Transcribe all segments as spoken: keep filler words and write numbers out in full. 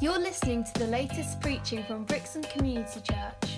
You're listening to the latest preaching from Brixton Community Church.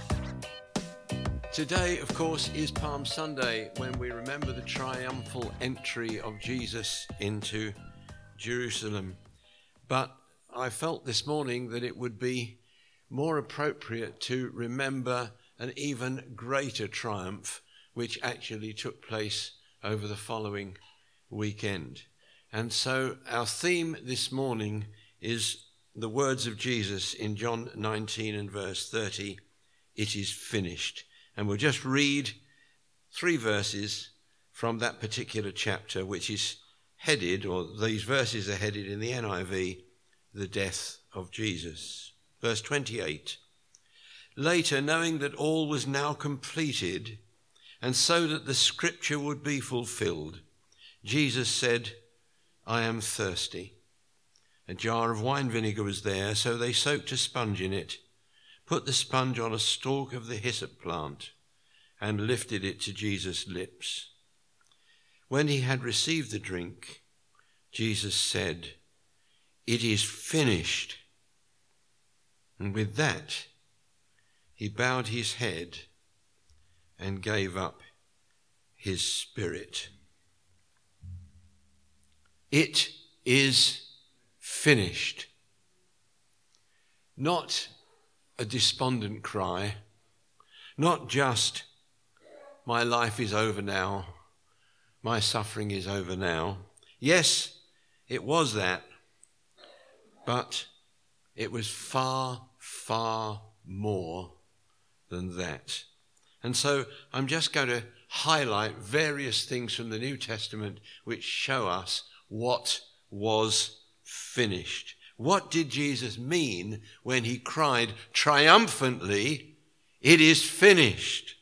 Today, of course, is Palm Sunday, when we remember the triumphal entry of Jesus into Jerusalem. But I felt this morning that it would be more appropriate to remember an even greater triumph which actually took place over the following weekend. And so our theme this morning is the words of Jesus in John nineteen and verse thirty, "It is finished." And we'll just read three verses from that particular chapter, which is headed, or these verses are headed in the N I V, the death of Jesus. Verse twenty-eight, "Later, knowing that all was now completed, and so that the scripture would be fulfilled, Jesus said, 'I am thirsty.' A jar of wine vinegar was there, so they soaked a sponge in it, put the sponge on a stalk of the hyssop plant, and lifted it to Jesus' lips. When he had received the drink, Jesus said, 'It is finished.' And with that, he bowed his head and gave up his spirit." It is finished. Not a despondent cry, not just, "My life is over now, my suffering is over now." Yes, it was that, but it was far, far more than that. And so I'm just going to highlight various things from the New Testament which show us what was finished. What did Jesus mean when he cried triumphantly, "It is finished"?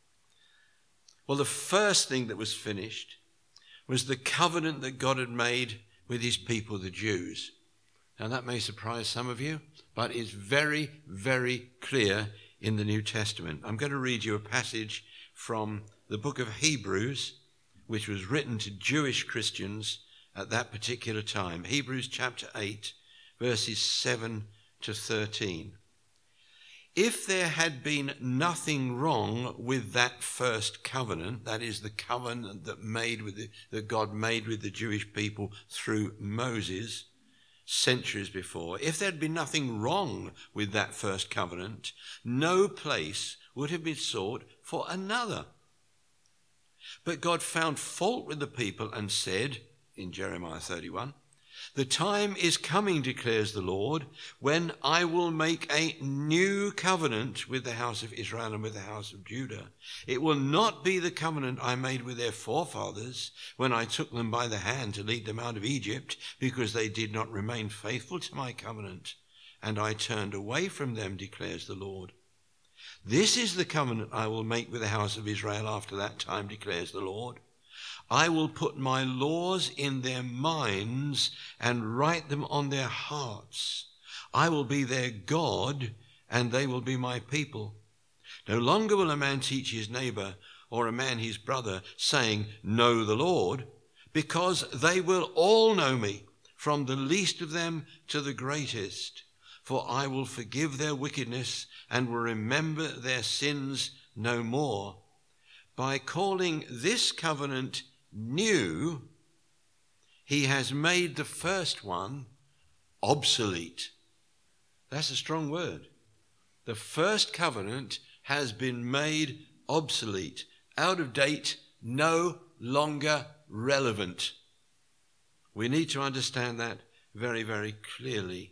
Well, the first thing that was finished was the covenant that God had made with his people, the Jews. Now that may surprise some of you, but it's very, very clear in the New Testament. I'm going to read you a passage from the book of Hebrews, which was written to Jewish Christians at that particular time. Hebrews chapter eight, verses seven to thirteen. "If there had been nothing wrong with that first covenant," that is the covenant that made with the, that God made with the Jewish people through Moses centuries before, if there had been nothing wrong with that first covenant, no place would have been sought for another. But God found fault with the people and said, in Jeremiah thirty-one, "The time is coming, declares the Lord, when I will make a new covenant with the house of Israel and with the house of Judah. It will not be the covenant I made with their forefathers when I took them by the hand to lead them out of Egypt, because they did not remain faithful to my covenant, and I turned away from them, declares the Lord. This is the covenant I will make with the house of Israel after that time, declares the Lord. I will put my laws in their minds and write them on their hearts. I will be their God, and they will be my people. No longer will a man teach his neighbor or a man his brother, saying, 'Know the Lord,' because they will all know me, from the least of them to the greatest. For I will forgive their wickedness and will remember their sins no more. By calling this covenant new, he has made the first one obsolete." That's a strong word. The first covenant has been made obsolete, out of date, no longer relevant. We need to understand that very, very clearly.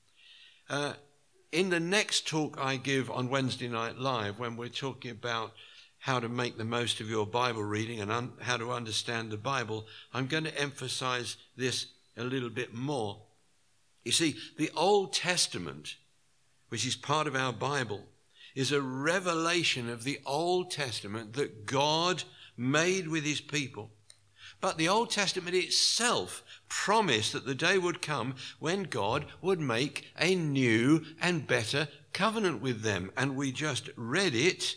Uh, in the next talk I give on Wednesday Night Live, when we're talking about how to make the most of your Bible reading and un- how to understand the Bible, I'm going to emphasize this a little bit more. You see, the Old Testament, which is part of our Bible, is a revelation of the Old Testament that God made with his people. But the Old Testament itself promised that the day would come when God would make a new and better covenant with them. And we just read it,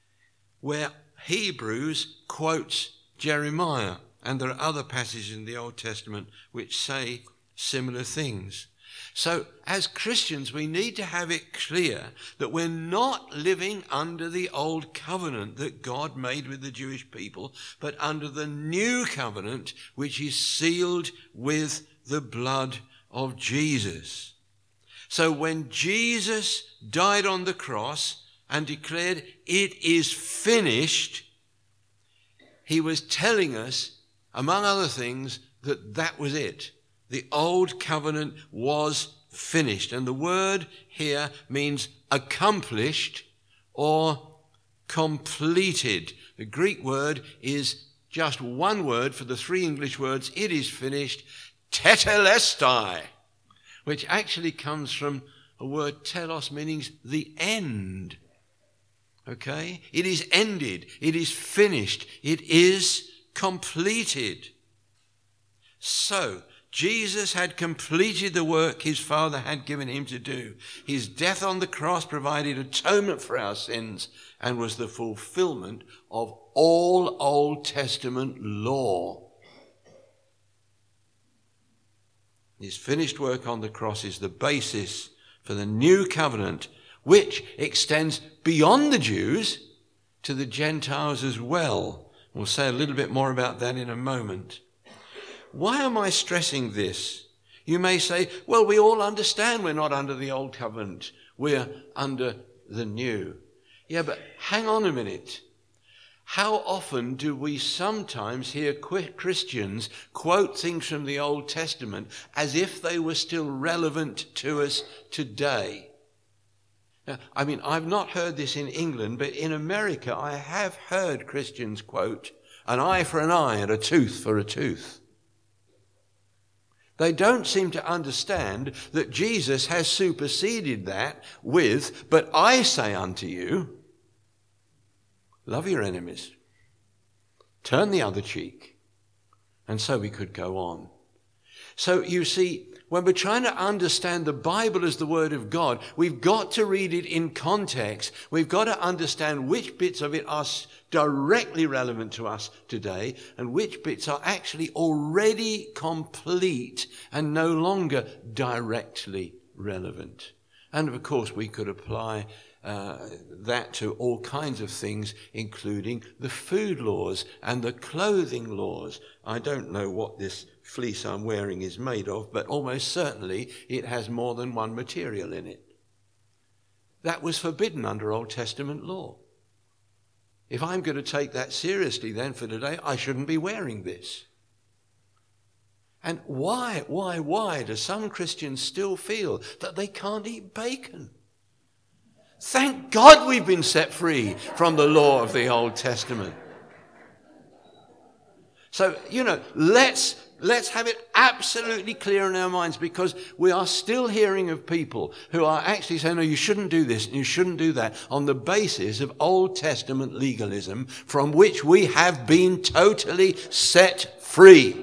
where Hebrews quotes Jeremiah. And there are other passages in the Old Testament which say similar things. So as Christians, we need to have it clear that we're not living under the old covenant that God made with the Jewish people, but under the new covenant, which is sealed with the blood of Jesus. So when Jesus died on the cross and declared, "It is finished," he was telling us, among other things, that that was it. The old covenant was finished. And the word here means accomplished or completed. The Greek word is just one word for the three English words, "it is finished," tetelestai, which actually comes from a word telos, meaning the end. Okay? It is ended. It is finished. It is completed. So, Jesus had completed the work his Father had given him to do. His death on the cross provided atonement for our sins and was the fulfillment of all Old Testament law. His finished work on the cross is the basis for the new covenant, which extends beyond the Jews to the Gentiles as well. We'll say a little bit more about that in a moment. Why am I stressing this? You may say, well, we all understand we're not under the old covenant. We're under the new. Yeah, but hang on a minute. How often do we sometimes hear Christians quote things from the Old Testament as if they were still relevant to us today? Now, I mean, I've not heard this in England, but in America I have heard Christians quote, "an eye for an eye and a tooth for a tooth." They don't seem to understand that Jesus has superseded that with, "but I say unto you, love your enemies, turn the other cheek," and so we could go on. So you see, when we're trying to understand the Bible as the Word of God, we've got to read it in context. We've got to understand which bits of it are directly relevant to us today and which bits are actually already complete and no longer directly relevant. And of course, we could apply uh, that to all kinds of things, including the food laws and the clothing laws. I don't know what this fleece I'm wearing is made of, but almost certainly it has more than one material in it. That was forbidden under Old Testament law. If I'm going to take that seriously then for today, I shouldn't be wearing this. And why, why, why do some Christians still feel that they can't eat bacon? Thank God we've been set free from the law of the Old Testament. So, you know, let's let's have it absolutely clear in our minds, because we are still hearing of people who are actually saying, no, you shouldn't do this and you shouldn't do that, on the basis of Old Testament legalism from which we have been totally set free.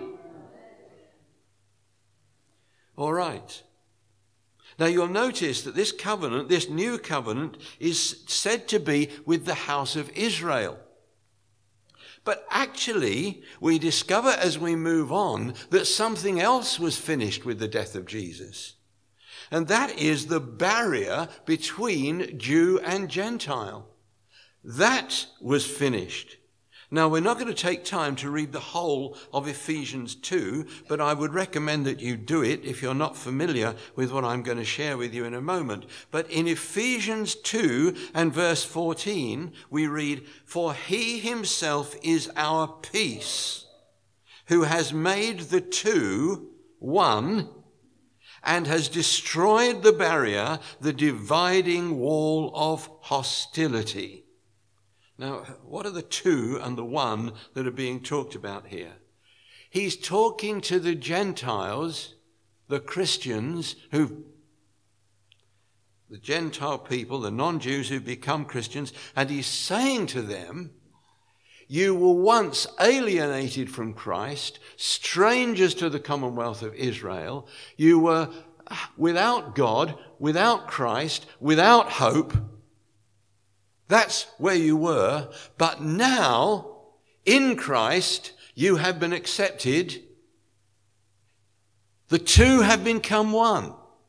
All right. Now you'll notice that this covenant, this new covenant, is said to be with the house of Israel. But actually, we discover as we move on that something else was finished with the death of Jesus. And that is the barrier between Jew and Gentile. That was finished. Now, we're not going to take time to read the whole of Ephesians two, but I would recommend that you do it if you're not familiar with what I'm going to share with you in a moment. But in Ephesians two and verse fourteen, we read, "For he himself is our peace, who has made the two one, and has destroyed the barrier, the dividing wall of hostility." Now, what are the two and the one that are being talked about here? He's talking to the Gentiles, the Christians, who, the Gentile people, the non-Jews who've become Christians, and he's saying to them, you were once alienated from Christ, strangers to the commonwealth of Israel. You were without God, without Christ, without hope. That's where you were. But now, in Christ, you have been accepted. The two have become one.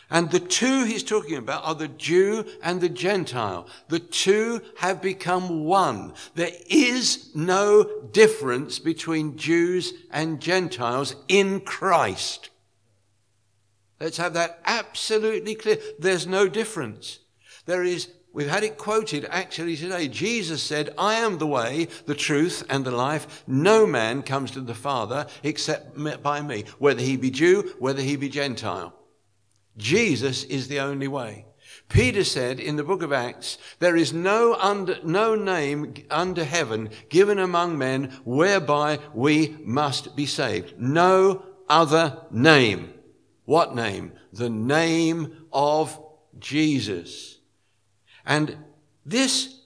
And the two he's talking about are the Jew and the Gentile. The two have become one. There is no difference between Jews and Gentiles in Christ. Let's have that absolutely clear. There's no difference. There is, we've had it quoted actually today. Jesus said, I am the way, the truth, and the life. No man comes to the Father except by me, whether he be Jew, whether he be Gentile. Jesus is the only way. Peter said in the book of Acts, there is no under, no name under heaven given among men whereby we must be saved. No other name. What name? The name of Jesus. And this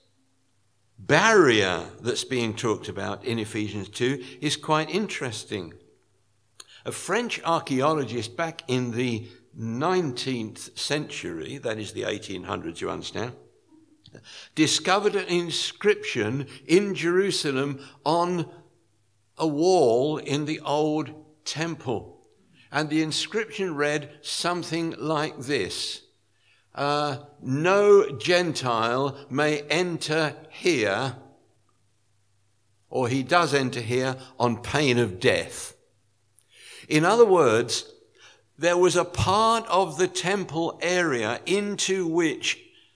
barrier that's being talked about in Ephesians two is quite interesting. A French archaeologist back in the nineteenth century, that is the eighteen hundreds, you understand, discovered an inscription in Jerusalem on a wall in the old temple. And the inscription read something like this. Uh, no Gentile may enter here, or he does enter here on pain of death. In other words, there was a part of the temple area into which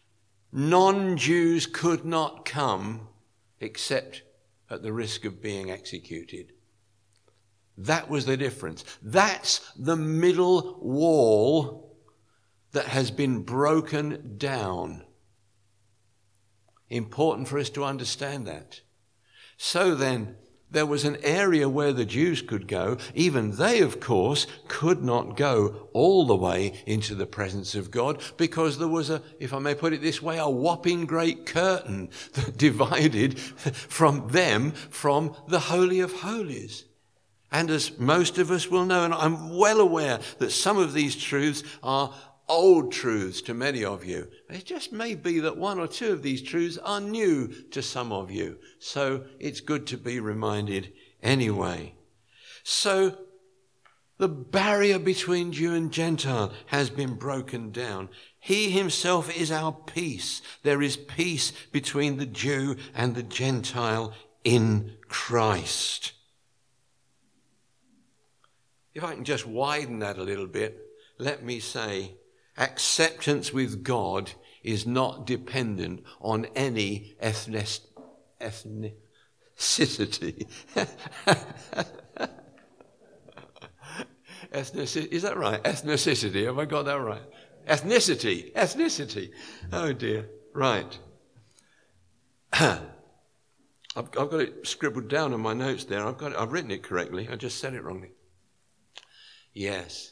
non-Jews could not come except at the risk of being executed. That was the difference. That's the middle wall that has been broken down. Important for us to understand that. So then, there was an area where the Jews could go. Even they, of course, could not go all the way into the presence of God because there was a, if I may put it this way, a whopping great curtain that divided from them from the Holy of Holies. And as most of us will know, and I'm well aware that some of these truths are old truths to many of you. It just may be that one or two of these truths are new to some of you. So it's good to be reminded anyway. So the barrier between Jew and Gentile has been broken down. He himself is our peace. There is peace between the Jew and the Gentile in Christ. If I can just widen that a little bit, let me say, acceptance with God is not dependent on any ethnic, ethnicity. Ethnicity, is that right? Ethnicity, have I got that right? Ethnicity, ethnicity. Oh dear, right. I've, I've got it scribbled down in my notes there. I've got it, I've written it correctly. I just said it wrongly. Yes.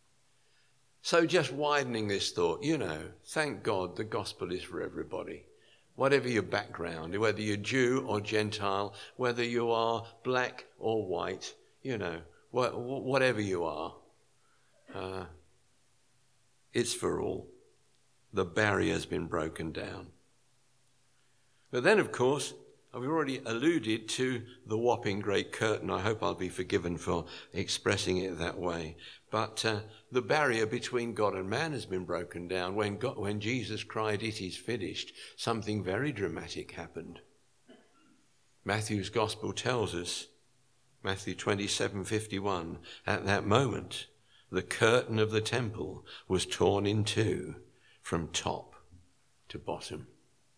So just widening this thought, you know, thank God the gospel is for everybody. Whatever your background, whether you're Jew or Gentile, whether you are black or white, you know, wh- whatever you are, uh, it's for all. The barrier's been broken down. But then, of course, I've already alluded to the whopping great curtain. I hope I'll be forgiven for expressing it that way. But uh, the barrier between God and man has been broken down. When God, when Jesus cried, "It is finished," something very dramatic happened. Matthew's gospel tells us, Matthew twenty-seven fifty-one, at that moment, the curtain of the temple was torn in two from top to bottom.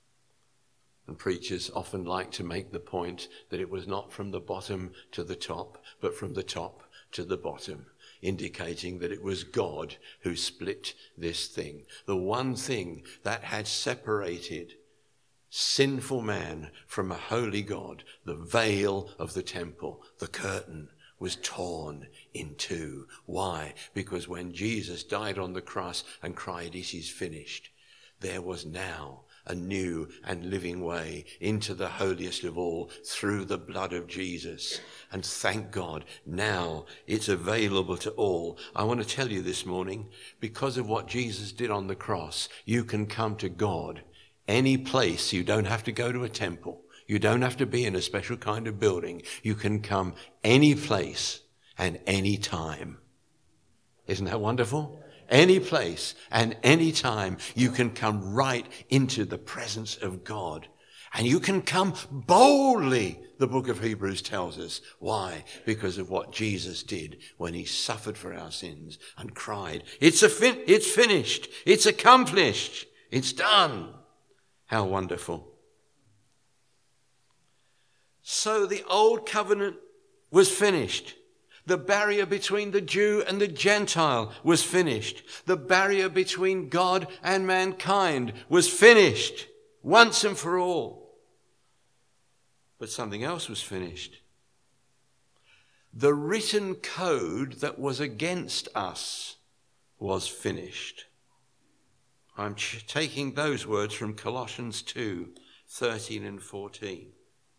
And preachers often like to make the point that it was not from the bottom to the top, but from the top to the bottom, indicating that it was God who split this thing. The one thing that had separated sinful man from a holy God, the veil of the temple, the curtain, was torn in two. Why? Because when Jesus died on the cross and cried, "It is finished," there was now a new and living way into the holiest of all through the blood of Jesus. And thank God, now it's available to all. I want to tell you this morning, because of what Jesus did on the cross, you can come to God any place. You don't have to go to a temple. You don't have to be in a special kind of building. You can come any place and any time. Isn't that wonderful? any place and any time. You can come right into the presence of God. And you can come boldly, the book of Hebrews tells us. Why? Because of what Jesus did when he suffered for our sins and cried, it's a fin- it's finished, it's accomplished, it's done. How wonderful. So the old covenant was finished. The barrier between the Jew and the Gentile was finished. The barrier between God and mankind was finished once and for all. But something else was finished. The written code that was against us was finished. I'm ch- taking those words from Colossians two, thirteen and fourteen.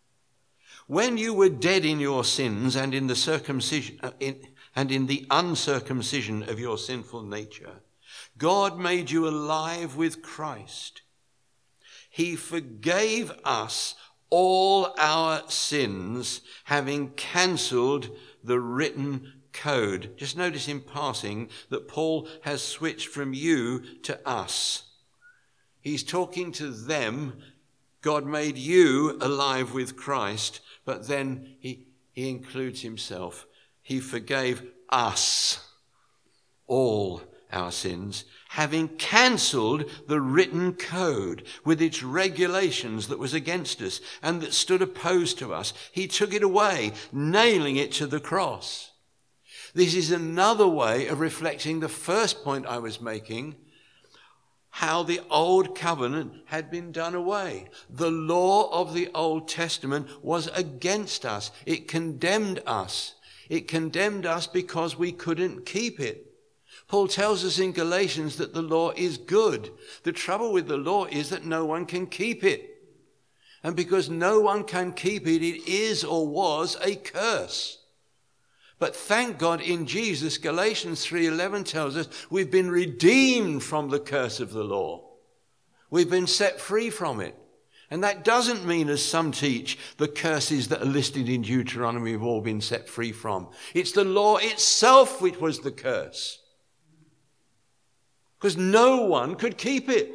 When you were dead in your sins and in the circumcision uh, in, and in the uncircumcision of your sinful nature, God made you alive with Christ. He forgave us all our sins, having cancelled the written code. Just notice in passing that Paul has switched from you to us. He's talking to them. God made you alive with Christ, but then he, he includes himself. He forgave us all our sins, having cancelled the written code with its regulations that was against us and that stood opposed to us. He took it away, nailing it to the cross. This is another way of reflecting the first point I was making, how the old covenant had been done away. The law of the Old Testament was against us. It condemned us. It condemned us because we couldn't keep it. Paul tells us in Galatians that the law is good. The trouble with the law is that no one can keep it. And because no one can keep it, it is or was a curse. But thank God in Jesus, Galatians three eleven tells us we've been redeemed from the curse of the law. We've been set free from it. And that doesn't mean, as some teach, the curses that are listed in Deuteronomy have all been set free from. It's the law itself which was the curse. Because no one could keep it.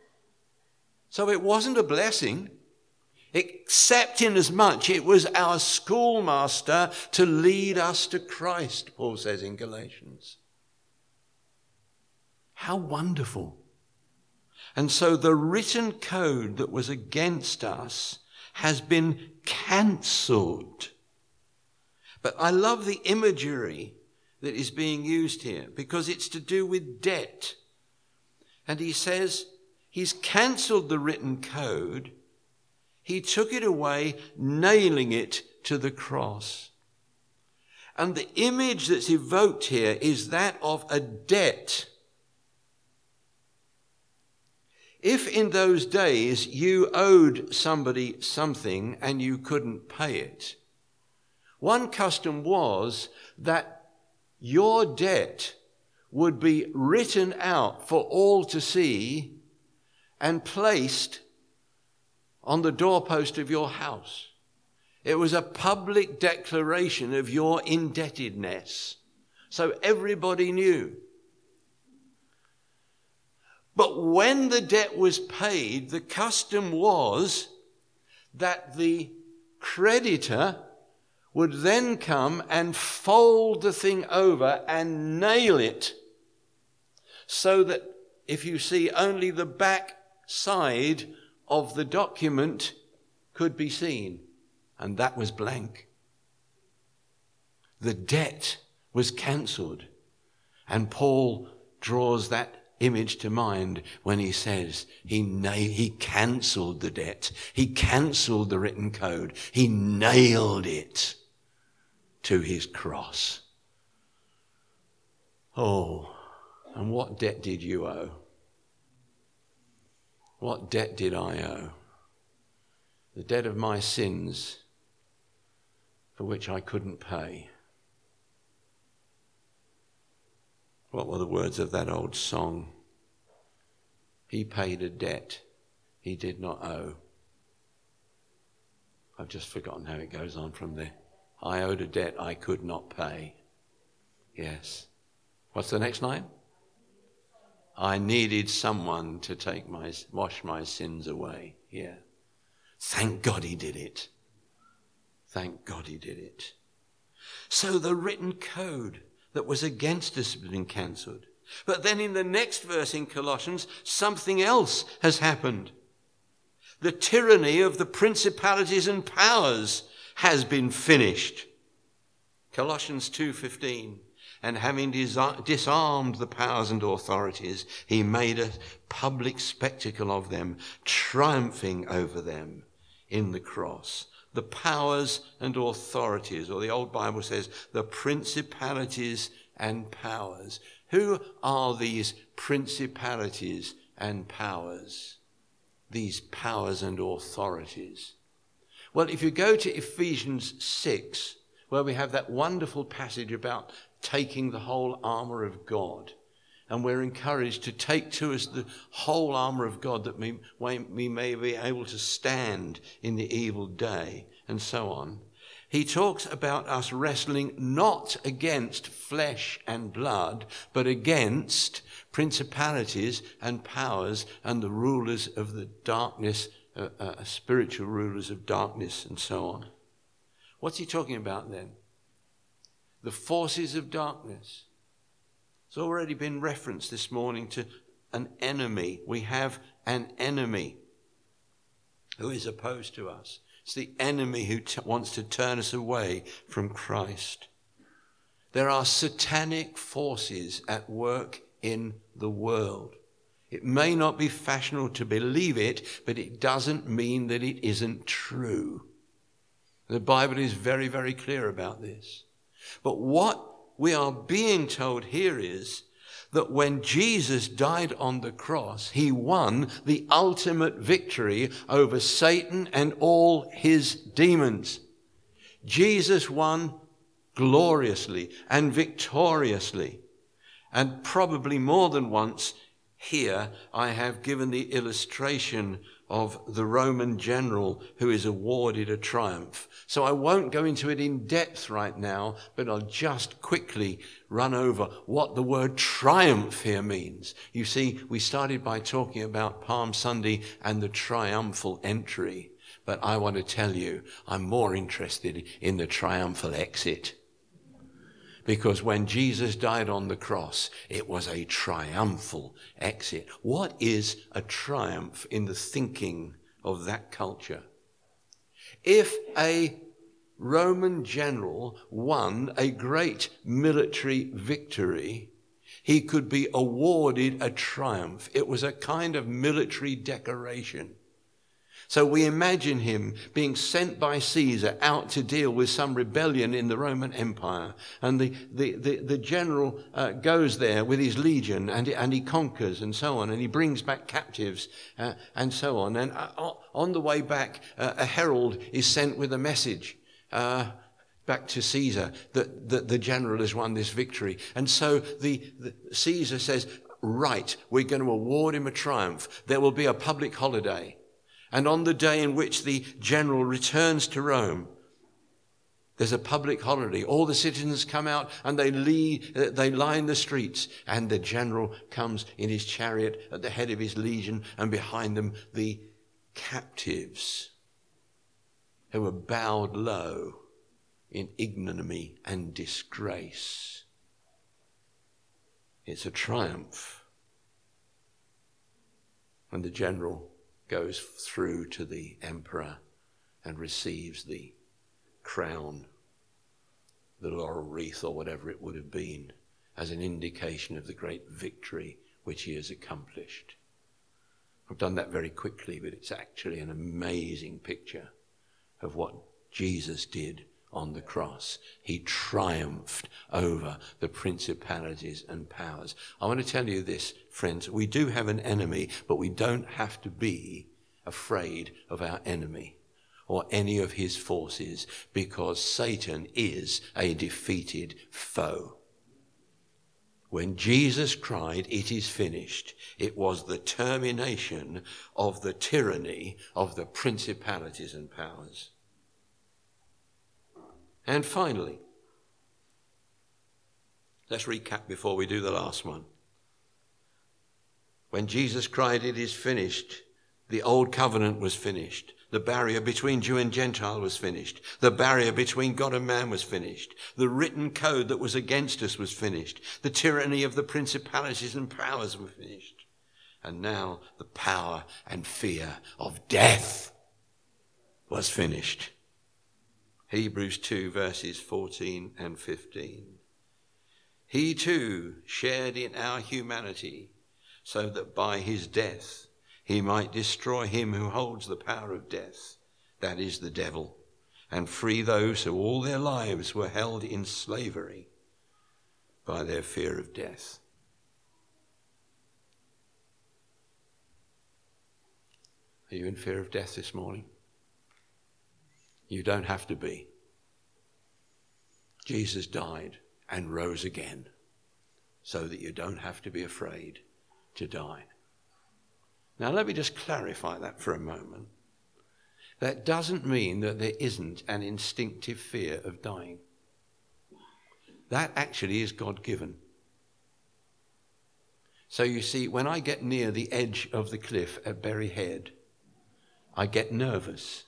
So it wasn't a blessing, except in as much it was our schoolmaster to lead us to Christ, Paul says in Galatians. How wonderful. And so the written code that was against us has been cancelled. But I love the imagery that is being used here because it's to do with debt. And he says he's cancelled the written code. He took it away, nailing it to the cross. And the image that's evoked here is that of a debt. If in those days you owed somebody something and you couldn't pay it, one custom was that your debt would be written out for all to see and placed on the doorpost of your house. It was a public declaration of your indebtedness, so everybody knew. But when the debt was paid, the custom was that the creditor would then come and fold the thing over and nail it so that if you see only the back side of the document could be seen. And that was blank. The debt was cancelled. And Paul draws that image to mind when he says he na- he cancelled the debt. He cancelled the written code. He nailed it to his cross. Oh, and what debt did you owe? What debt did I owe? The debt of my sins for which I couldn't pay. What were the words of that old song? He paid a debt he did not owe. I've just forgotten how it goes on from there. I owed a debt I could not pay. Yes. What's the next line? I needed someone to take my, wash my sins away. Yeah. Thank God he did it. Thank God he did it. So the written code that was against us has been cancelled. But then in the next verse in Colossians, something else has happened. The tyranny of the principalities and powers has been finished. Colossians two fifteen. And having disarmed the powers and authorities, he made a public spectacle of them, triumphing over them in the cross. The powers and authorities, or the old Bible says, the principalities and powers. Who are these principalities and powers? These powers and authorities. Well, if you go to Ephesians six, where we have that wonderful passage about taking the whole armour of God, and we're encouraged to take to us the whole armour of God that we, we may be able to stand in the evil day, and so on. He talks about us wrestling not against flesh and blood, but against principalities and powers and the rulers of the darkness, uh, uh, spiritual rulers of darkness, and so on. What's he talking about then? The forces of darkness. It's already been referenced this morning to an enemy. We have an enemy who is opposed to us. It's the enemy who t- wants to turn us away from Christ. There are satanic forces at work in the world. It may not be fashionable to believe it, but it doesn't mean that it isn't true. The Bible is very, very clear about this. But what we are being told here is that when Jesus died on the cross, he won the ultimate victory over Satan and all his demons. Jesus won gloriously and victoriously. And probably more than once here I have given the illustration of the Roman general who is awarded a triumph. So I won't go into it in depth right now, but I'll just quickly run over what the word triumph here means. You see, we started by talking about Palm Sunday and the triumphal entry, but I want to tell you, I'm more interested in the triumphal exit. Because when Jesus died on the cross, it was a triumphal exit. What is a triumph in the thinking of that culture? If a Roman general won a great military victory, he could be awarded a triumph. It was a kind of military decoration. So we imagine him being sent by Caesar out to deal with some rebellion in the Roman Empire. And the, the, the, the general uh, goes there with his legion and, and he conquers and so on. And he brings back captives uh, and so on. And uh, on the way back, uh, a herald is sent with a message uh, back to Caesar that, that the general has won this victory. And so the, the Caesar says, right, we're going to award him a triumph. There will be a public holiday. And on the day in which the general returns to Rome, there's a public holiday. All the citizens come out and they lead, they line the streets. And the general comes in his chariot at the head of his legion, and behind them the captives who are bowed low in ignominy and disgrace. It's a triumph. And the general goes through to the emperor and receives the crown, the laurel wreath or whatever it would have been, as an indication of the great victory which he has accomplished. I've done that very quickly, but it's actually an amazing picture of what Jesus did on the cross. He triumphed over the principalities and powers. I want to tell you this, friends. We do have an enemy, but we don't have to be afraid of our enemy or any of his forces, because Satan is a defeated foe. When Jesus cried, "It is finished," it was the termination of the tyranny of the principalities and powers. And finally, let's recap before we do the last one. When Jesus cried, "It is finished," the old covenant was finished. The barrier between Jew and Gentile was finished. The barrier between God and man was finished. The written code that was against us was finished. The tyranny of the principalities and powers were finished. And now the power and fear of death was finished. Hebrews two verses fourteen and fifteen. He too shared in our humanity, so that by his death he might destroy him who holds the power of death, that is the devil, and free those who all their lives were held in slavery by their fear of death. Are you in fear of death this morning? You don't have to be. Jesus died and rose again so that you don't have to be afraid to die. Now let me just clarify that for a moment. That doesn't mean that there isn't an instinctive fear of dying. That actually is God-given. So you see, when I get near the edge of the cliff at Berry Head, I get nervous.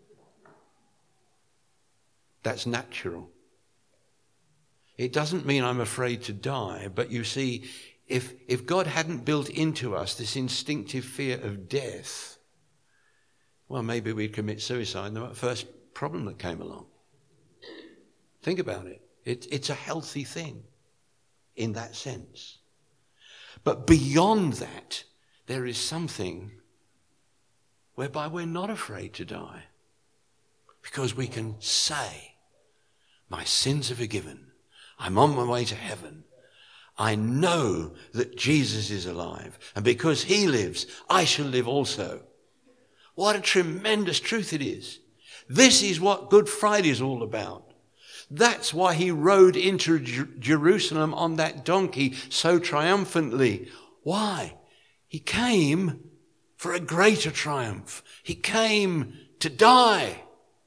That's natural. It doesn't mean I'm afraid to die, but you see, if, if God hadn't built into us this instinctive fear of death, well, maybe we'd commit suicide in the first problem that came along. Think about it. it. It's a healthy thing in that sense. But beyond that, there is something whereby we're not afraid to die, because we can say, my sins are forgiven. I'm on my way to heaven. I know that Jesus is alive, and because he lives, I shall live also. What a tremendous truth it is. This is what Good Friday is all about. That's why he rode into Jer- Jerusalem on that donkey so triumphantly. Why? He came for a greater triumph. He came to die.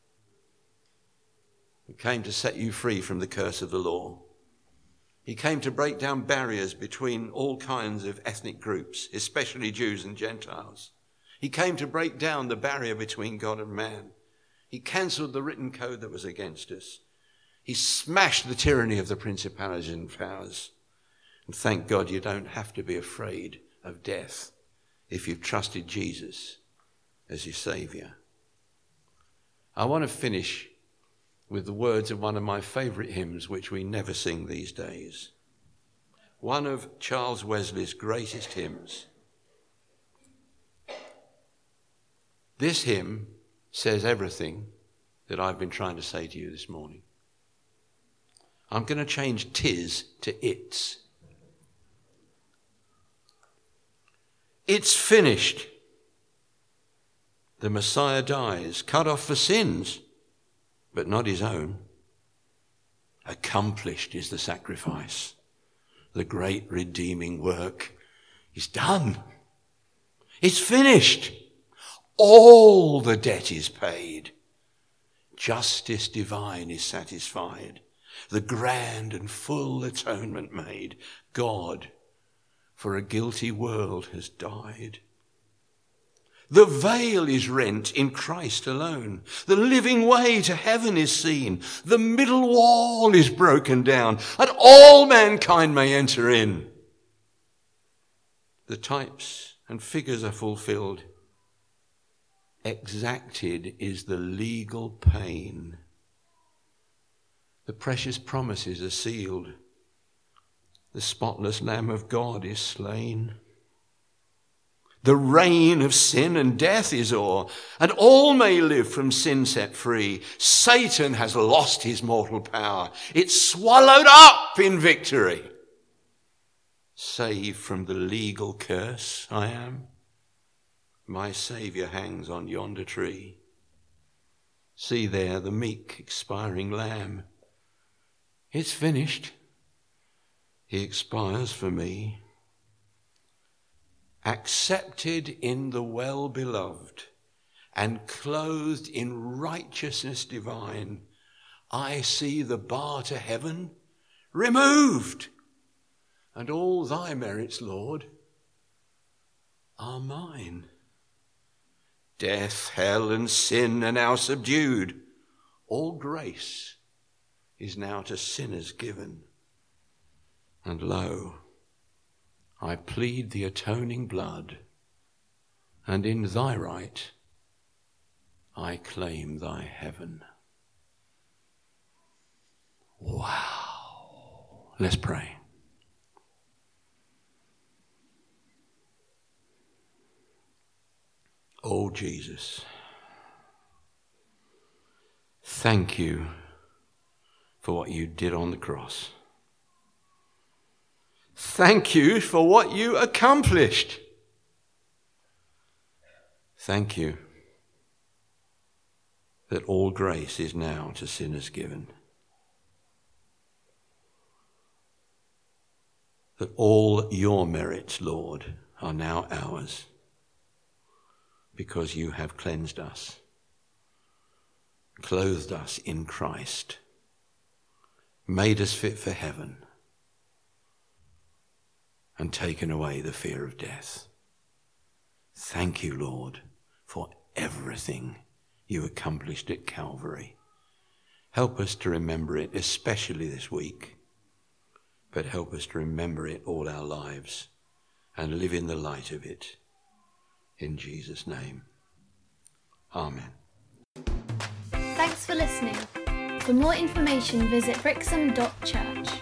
He came to set you free from the curse of the law. He came to break down barriers between all kinds of ethnic groups, especially Jews and Gentiles. He came to break down the barrier between God and man. He cancelled the written code that was against us. He smashed the tyranny of the principalities and powers. And thank God you don't have to be afraid of death if you've trusted Jesus as your Saviour. I want to finish with the words of one of my favourite hymns, which we never sing these days. One of Charles Wesley's greatest hymns. This hymn says everything that I've been trying to say to you this morning. I'm going to change tis to its. It's finished. The Messiah dies, cut off for sins, but not his own. Accomplished is the sacrifice. The great redeeming work is done. It's finished. All the debt is paid. Justice divine is satisfied. The grand and full atonement made. God, for a guilty world, has died. The veil is rent in Christ alone. The living way to heaven is seen. The middle wall is broken down, and all mankind may enter in. The types and figures are fulfilled. Exacted is the legal pain. The precious promises are sealed. The spotless Lamb of God is slain. The reign of sin and death is o'er, and all may live from sin set free. Satan has lost his mortal power. It's swallowed up in victory. Saved from the legal curse I am. My Saviour hangs on yonder tree. See there the meek expiring Lamb. It's finished. He expires for me. Accepted in the well-beloved and clothed in righteousness divine, I see the bar to heaven removed, and all thy merits, Lord, are mine. Death, hell, and sin are now subdued. All grace is now to sinners given. And lo, I plead the atoning blood, and in thy right I claim thy heaven. Wow. Let's pray. Oh, Jesus, thank you for what you did on the cross. Thank you for what you accomplished. Thank you that all grace is now to sinners given. That all your merits, Lord, are now ours, because you have cleansed us, clothed us in Christ, made us fit for heaven, and taken away the fear of death. Thank you, Lord, for everything you accomplished at Calvary. Help us to remember it, especially this week, but help us to remember it all our lives and live in the light of it. In Jesus' name, amen. Thanks for listening. For more information, visit brixham dot church.